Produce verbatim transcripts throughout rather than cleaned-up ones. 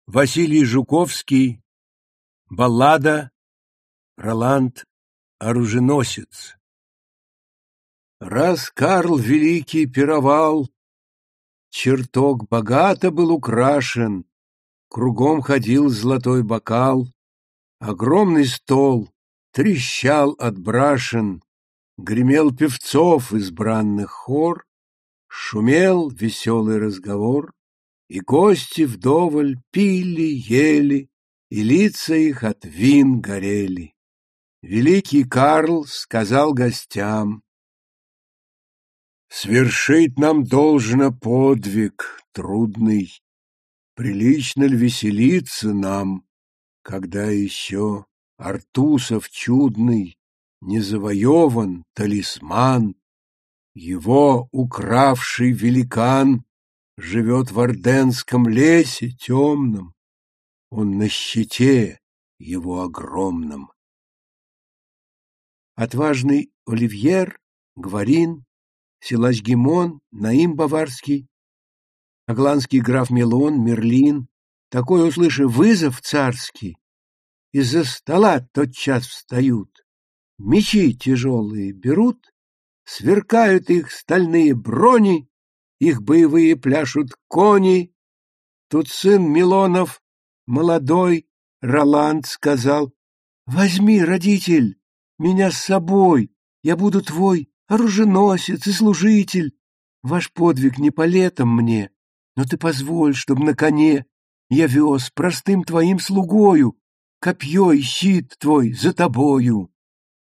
Василий Жуковский. Баллада «Роланд оруженосец». Раз Карл Великий пировал, чертог богато был украшен, кругом ходил золотой бокал, огромный стол трещал от брашен, гремел певцов избранных хор, шумел веселый разговор, и гости вдоволь пили, ели, и лица их от вин горели. Великий Карл сказал гостям: «Свершить нам должно подвиг трудный, прилично ли веселиться нам, когда еще Артусов чудный не завоеван талисман, его укравший великан живет в Орденском лесе темном, он на щите его огромном». Отважный Оливьер, Гварин, силач Гимон, Наим Баварский, агланский граф Мелон, Мерлин, такой, услышав вызов царский, из-за стола тотчас встают, мечи тяжелые берут, сверкают их стальные брони, их боевые пляшут кони. Тут сын Милонов, молодой, Роланд, сказал: «Возьми, родитель, меня с собой, я буду твой оруженосец и служитель. Ваш подвиг не по летам мне, но ты позволь, чтоб на коне я вез простым твоим слугою копье и щит твой за тобою».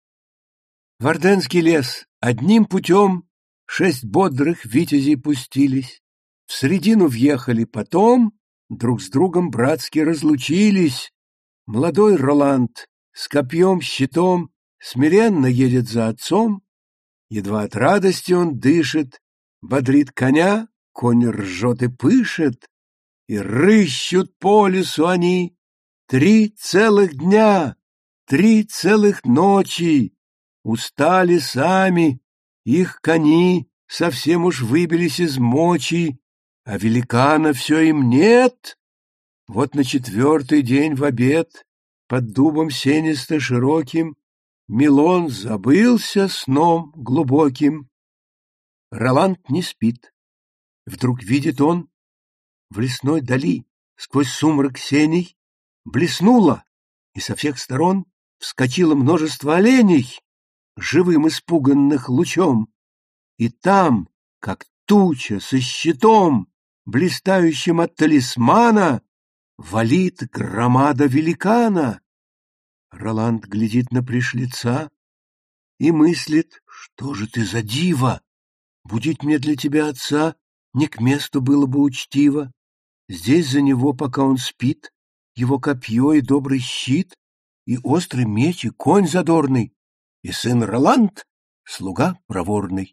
В Орденский лес одним путем шесть бодрых витязей пустились, в средину въехали, потом друг с другом братски разлучились. Молодой Роланд с копьем, щитом смиренно едет за отцом, едва от радости он дышит, бодрит коня, конь ржет и пышет, и рыщут по лесу они три целых дня, три целых ночи, устали сами, их кони совсем уж выбились из мочи, а великана все им нет. Вот на четвертый день в обед под дубом сенисто-широким Милон забылся сном глубоким. Роланд не спит. Вдруг видит он в лесной дали сквозь сумрак сеней блеснуло, и со всех сторон вскочило множество оленей, живым испуганных лучом. И там, как туча со щитом, блистающим от талисмана, валит громада великана. Роланд глядит на пришлица и мыслит: что же ты за диво? Будить мне для тебя отца не к месту было бы учтиво. Здесь за него, пока он спит, его копье и добрый щит, и острый меч, и конь задорный, и сын Роланд — слуга проворный.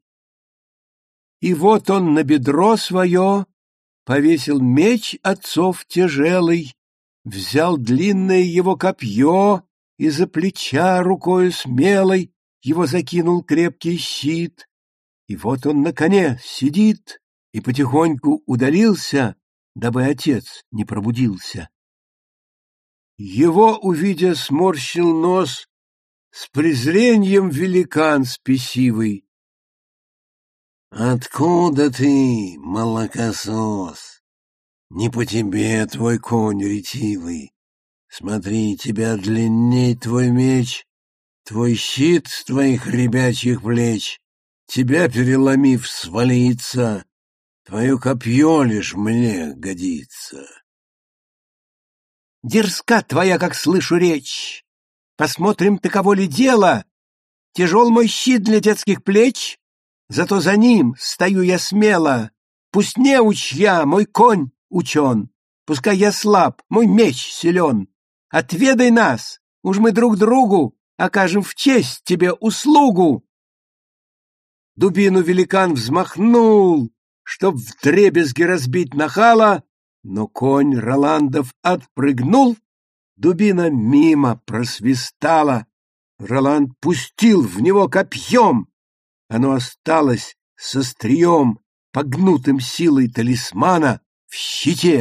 И вот он на бедро свое повесил меч отцов тяжелый, взял длинное его копье и за плеча рукою смелой его закинул крепкий щит. И вот он на коне сидит и потихоньку удалился, дабы отец не пробудился. Его, увидя, сморщил нос с презрением великан спесивый. «Откуда ты, молокосос? Не по тебе твой конь ретивый. Смотри, тебя длинней твой меч, твой щит с твоих ребячьих плеч, тебя, переломив, свалится, твое копье лишь мне годится». «Дерзка твоя, как слышу, речь. Посмотрим, таково ли дело. Тяжел мой щит для детских плеч, зато за ним стою я смело. Пусть неуч я, мой конь учен, пускай я слаб, мой меч силен. Отведай нас, уж мы друг другу окажем в честь тебе услугу». Дубину великан взмахнул, чтоб вдребезги разбить нахала, но конь Роландов отпрыгнул, дубина мимо просвистала. Роланд пустил в него копьем, оно осталось со стрием, погнутым силой талисмана, в щите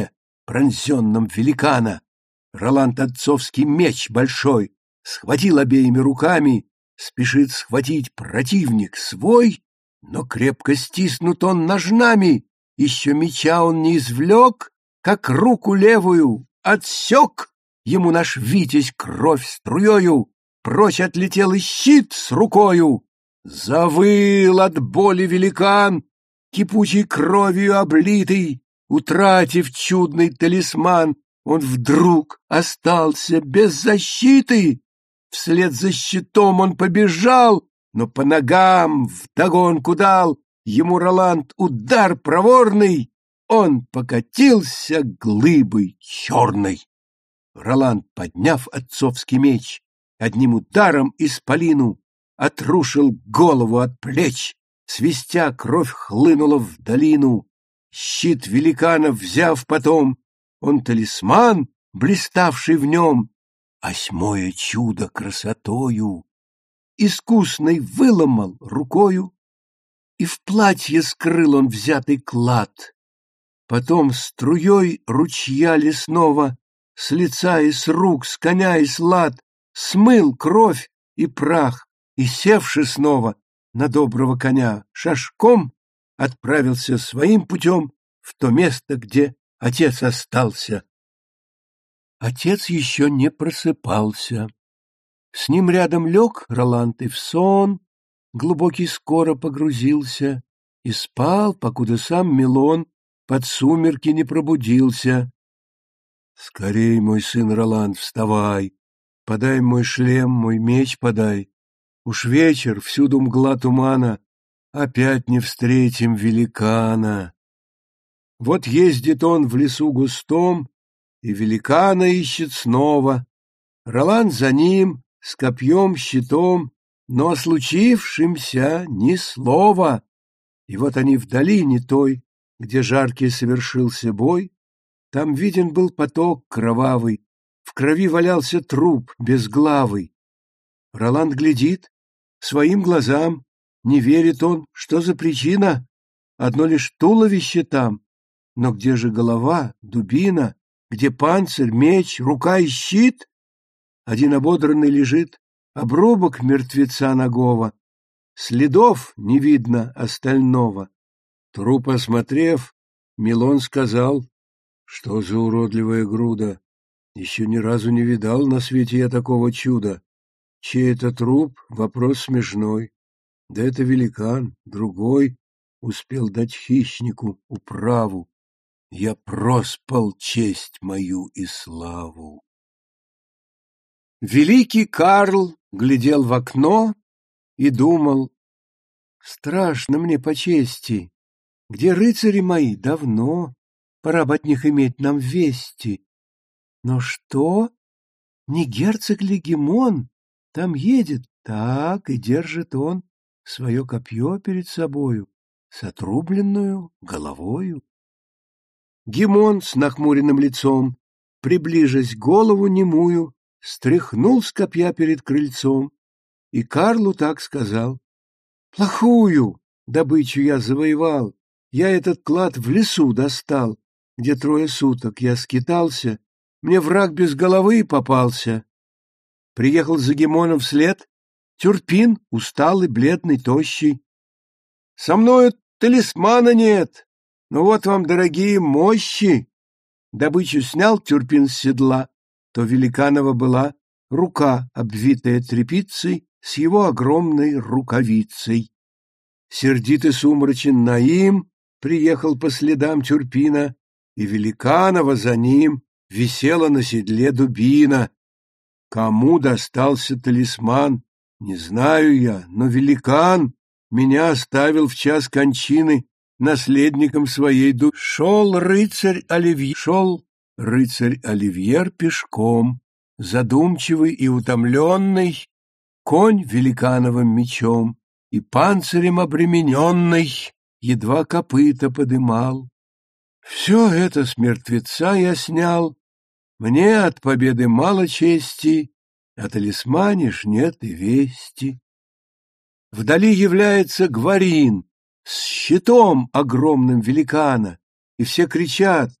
пронзенном великана. Роланд отцовский меч большой схватил обеими руками, спешит схватить противник свой, но крепко стиснут он ножнами, еще меча он не извлек, как руку левую отсек, ему наш Витязь кровь струею, прочь отлетел и щит с рукою. Завыл от боли великан, кипучей кровью облитый, утратив чудный талисман, он вдруг остался без защиты. Вслед за щитом он побежал, но по ногам вдогонку дал ему Роланд удар проворный, он покатился глыбой черной. Роланд, подняв отцовский меч, одним ударом исполину отрушил голову от плеч, свистя кровь хлынула в долину. Щит великана взяв потом, он талисман, блиставший в нем, осьмое чудо красотою, искусной выломал рукою, и в платье скрыл он взятый клад. Потом струей ручья лесного с лица и с рук, с коня и с лад смыл кровь и прах, и, севши снова на доброго коня, шашком отправился своим путем в то место, где отец остался. Отец еще не просыпался. С ним рядом лег Роланд и в сон глубокий скоро погрузился и спал, покуда сам Милон под сумерки не пробудился. Скорей, мой сын Роланд, вставай, подай мой шлем, мой меч подай. Уж вечер, всюду мгла тумана, опять не встретим великана. Вот ездит он в лесу густом, и великана ищет снова. Роланд за ним, с копьем, щитом, но о случившемся ни слова. И вот они в долине той, где жаркий совершился бой, там виден был поток кровавый, в крови валялся труп безглавый. Роланд глядит, своим глазам, не верит он, что за причина, одно лишь туловище там, но где же голова, дубина, где панцирь, меч, рука и щит? Один ободранный лежит, обрубок мертвеца нагого, следов не видно остального. Труп осмотрев, Милон сказал, что за уродливая груда, еще ни разу не видал на свете я такого чуда. Чей это труп? Вопрос смешной. Да это великан, другой успел дать хищнику управу. Я проспал честь мою и славу. Великий Карл глядел в окно и думал, страшно мне по чести, где рыцари мои давно, пора бы от них иметь нам вести. Но что? Не герцог ли Гимон там едет? Так и держит он свое копье перед собою, с отрубленную головою. Гимон с нахмуренным лицом, приближась голову немую, стряхнул с копья перед крыльцом, и Карлу так сказал: «Плохую добычу я завоевал, я этот клад в лесу достал, где трое суток я скитался, мне враг без головы попался». Приехал за Гимоном вслед Тюрпин, усталый, бледный, тощий. «Со мною талисмана нет, но вот вам, дорогие, мощи». Добычу снял Тюрпин с седла, то великанова была рука, обвитая тряпицей, с его огромной рукавицей. Сердитый сумрачен Наим приехал по следам Тюрпина, и великанова за ним висела на седле дубина. Кому достался талисман, не знаю я, но великан меня оставил в час кончины наследником своей души. Шел рыцарь Оливьер, шел рыцарь Оливьер пешком, задумчивый и утомленный, конь великановым мечом и панцирем обремененный едва копыта подымал. Все это с мертвеца я снял, мне от победы мало чести, о талисмане ж нет и вести. Вдали является Гварин с щитом огромным великана, и все кричат: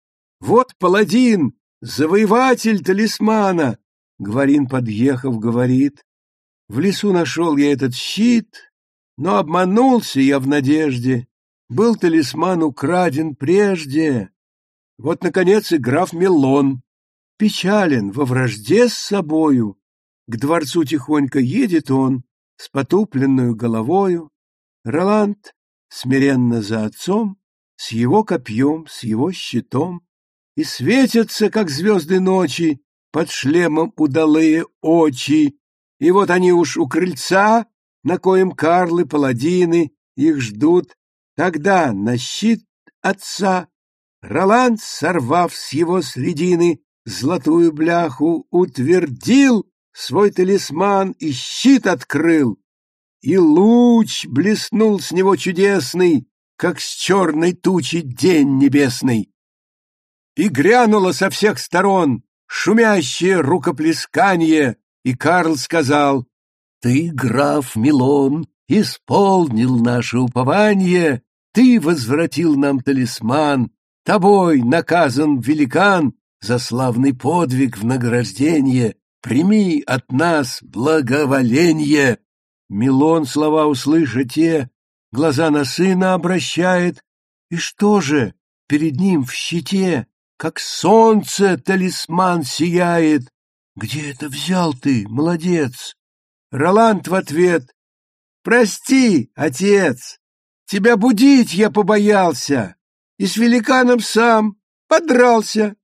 Вот паладин, завоеватель талисмана. Гварин, подъехав, говорит: в лесу нашел я этот щит, но обманулся я в надежде. Был талисман украден прежде. Вот, наконец, и граф Мелон, печален во вражде с собою. К дворцу тихонько едет он с потупленную головою. Роланд смиренно за отцом, с его копьем, с его щитом. И светятся, как звезды ночи, под шлемом удалые очи. И вот они уж у крыльца, на коем карлы, паладины их ждут. Тогда на щит отца Роланд, сорвав с его средины золотую бляху, утвердил свой талисман и щит открыл. И луч блеснул с него чудесный, как с черной тучи день небесный. И грянуло со всех сторон шумящее рукоплесканье, и Карл сказал: «Ты, граф Мелон, исполнил наше упование, ты возвратил нам талисман, тобой наказан великан за славный подвиг в награждение, прими от нас благоволенье». Мелон, слова услыша те, глаза на сына обращает, и что же, перед ним в щите, как солнце, талисман сияет. «Где это взял ты, молодец?» Роланд в ответ: «Прости, отец, тебя будить я побоялся, и с великаном сам подрался».